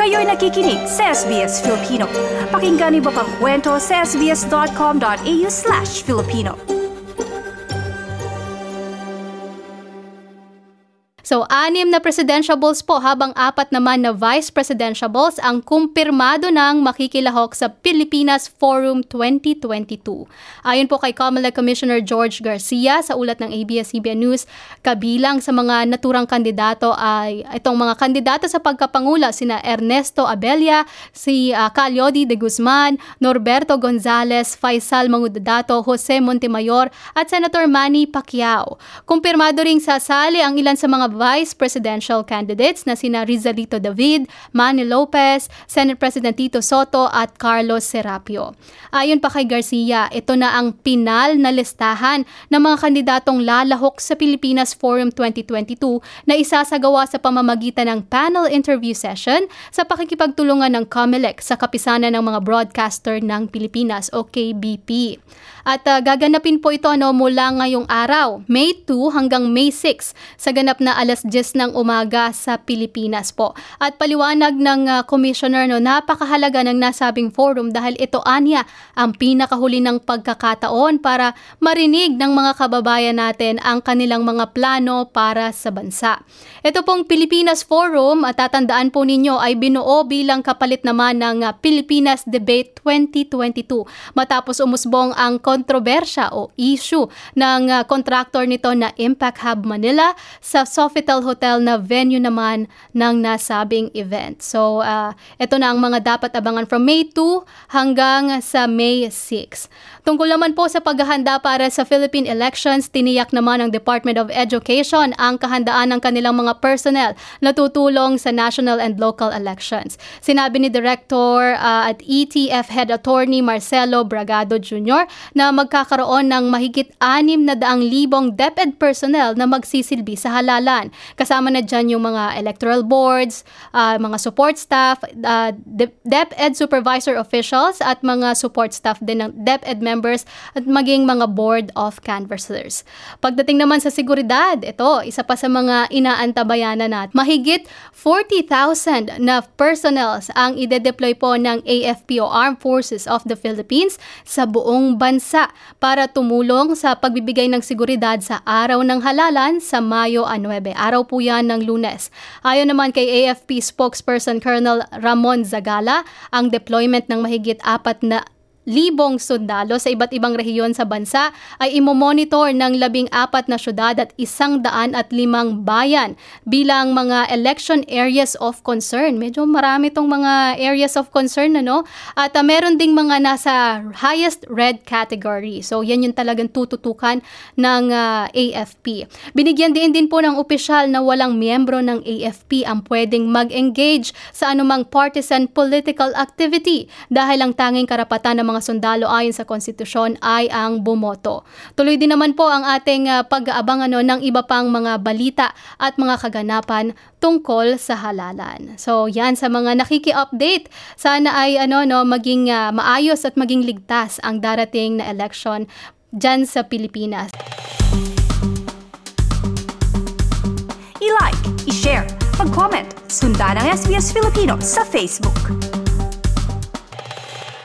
Kayo'y nakikinig sa SBS Filipino. Pakinggan niyo pa ang kwento sa sbs.com.au/Filipino. So, 6 na presidentiables po habang 4 naman na vice presidentiables ang kumpirmado ng makikilahok sa Pilipinas Forum 2022. Ayon po kay COMELEC Commissioner George Garcia sa ulat ng ABS-CBN News, kabilang sa mga naturang kandidato ay itong mga kandidato sa pagkapangulo sina Ernesto Abella, si Calyodi de Guzman, Norberto Gonzales, Faisal Mangudadato, Jose Montemayor at Senator Manny Pacquiao. Kumpirmado ring sasali ang ilan sa mga vice presidential candidates na sina Rizalito David, Manny Lopez, Senate President Tito Soto at Carlos Serapio. Ayon pa kay Garcia, ito na ang pinal na listahan ng mga kandidatong lalahok sa Pilipinas Forum 2022 na isasagawa sa pamamagitan ng panel interview session sa pakikipagtulungan ng COMELEC sa kapisanan ng mga broadcaster ng Pilipinas o KBP. At gaganapin po ito mula ngayong araw, May 2 hanggang May 6 sa ganap na alas 10 ng umaga sa Pilipinas po. At paliwanag ng Commissioner, napakahalaga ng nasabing forum dahil ito anya ang pinakahuli ng pagkakataon para marinig ng mga kababayan natin ang kanilang mga plano para sa bansa. Ito pong Pilipinas Forum, at tatandaan po ninyo, ay binuo bilang kapalit naman ng Pilipinas Debate 2022 matapos umusbong ang kontrobersya o issue ng contractor nito na Impact Hub Manila sa Sofitel Hotel na venue naman ng nasabing event. So, ito na ang mga dapat abangan from May 2 hanggang sa May 6. Tungkol naman po sa paghahanda para sa Philippine elections, tiniyak naman ng Department of Education ang kahandaan ng kanilang mga personnel na tutulong sa national and local elections. Sinabi ni Director at ETF Head Attorney Marcelo Bragado Jr. na magkakaroon ng mahigit 600,000 DepEd personnel na magsisilbi sa halalan. Kasama na dyan yung mga electoral boards, mga support staff, DepEd supervisor officials at mga support staff din ng DepEd members at maging mga board of canvassers. Pagdating naman sa seguridad, ito, isa pa sa mga inaantabayanan natin. Mahigit 40,000 na personnels ang ide-deploy po ng AFP o Armed Forces of the Philippines sa buong bansa para tumulong sa pagbibigay ng seguridad sa araw ng halalan sa Mayo 9. Araw po yan ng Lunes. Ayon naman kay AFP spokesperson Colonel Ramon Zagala, ang deployment ng mahigit 4,000 sundalo sa iba't ibang rehiyon sa bansa ay imomonitor ng 14 na syudad at 105 bayan bilang mga election areas of concern. Medyo marami tong mga areas of concern, At meron ding mga nasa highest red category. So yan yung talagang tututukan ng AFP. Binigyan din po ng opisyal na walang miyembro ng AFP ang pwedeng mag-engage sa anumang partisan political activity dahil ang tanging karapatan ng mga sundalo ayon sa konstitusyon ay ang bumoto. Tuloy din naman po ang ating pag-aabang ng iba pang mga balita at mga kaganapan tungkol sa halalan. So yan sa mga nakiki-update. Sana ay maging maayos at maging ligtas ang darating na election dyan sa Pilipinas. I-like, i-share, mag-comment, sundan ang SBS Filipino sa Facebook.